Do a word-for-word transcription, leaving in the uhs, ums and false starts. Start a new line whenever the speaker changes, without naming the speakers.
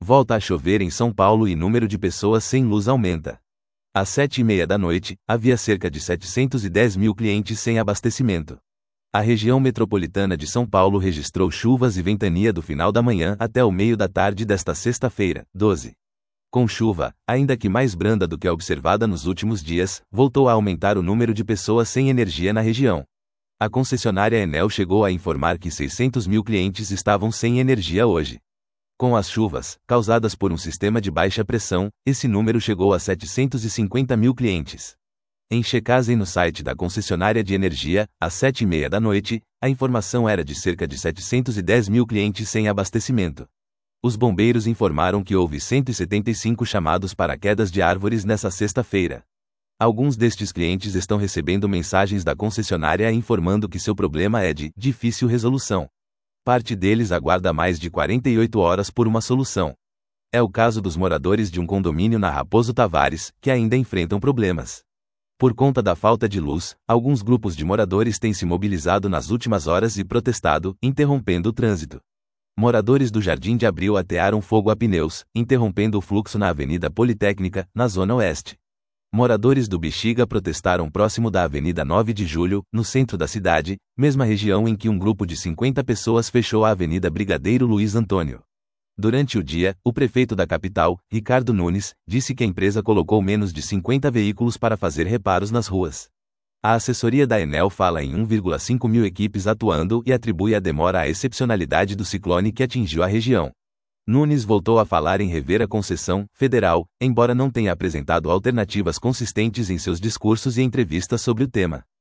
Volta a chover em São Paulo e número de pessoas sem luz aumenta. Às sete e meia da noite, havia cerca de setecentos e dez mil clientes sem abastecimento. A região metropolitana de São Paulo registrou chuvas e ventania do final da manhã até o meio da tarde desta sexta-feira, doze. Com chuva, ainda que mais branda do que a observada nos últimos dias, voltou a aumentar o número de pessoas sem energia na região. A concessionária Enel chegou a informar que seiscentos mil clientes estavam sem energia hoje. Com as chuvas, causadas por um sistema de baixa pressão, esse número chegou a setecentos e cinquenta mil clientes. Em checagem no site da concessionária de energia, às sete e meia da noite, a informação era de cerca de setecentos e dez mil clientes sem abastecimento. Os bombeiros informaram que houve cento e setenta e cinco chamados para quedas de árvores nessa sexta-feira. Alguns destes clientes estão recebendo mensagens da concessionária informando que seu problema é de difícil resolução. Parte deles aguarda mais de quarenta e oito horas por uma solução. É o caso dos moradores de um condomínio na Raposo Tavares, que ainda enfrentam problemas. Por conta da falta de luz, alguns grupos de moradores têm se mobilizado nas últimas horas e protestado, interrompendo o trânsito. Moradores do Jardim de Abril atearam fogo a pneus, interrompendo o fluxo na Avenida Politécnica, na Zona Oeste. Moradores do Bexiga protestaram próximo da Avenida nove de Julho, no centro da cidade, mesma região em que um grupo de cinquenta pessoas fechou a Avenida Brigadeiro Luiz Antônio. Durante o dia, o prefeito da capital, Ricardo Nunes, disse que a empresa colocou menos de cinquenta veículos para fazer reparos nas ruas. A assessoria da Enel fala em um vírgula cinco mil equipes atuando e atribui a demora à excepcionalidade do ciclone que atingiu a região. Nunes voltou a falar em rever a concessão federal, embora não tenha apresentado alternativas consistentes em seus discursos e entrevistas sobre o tema.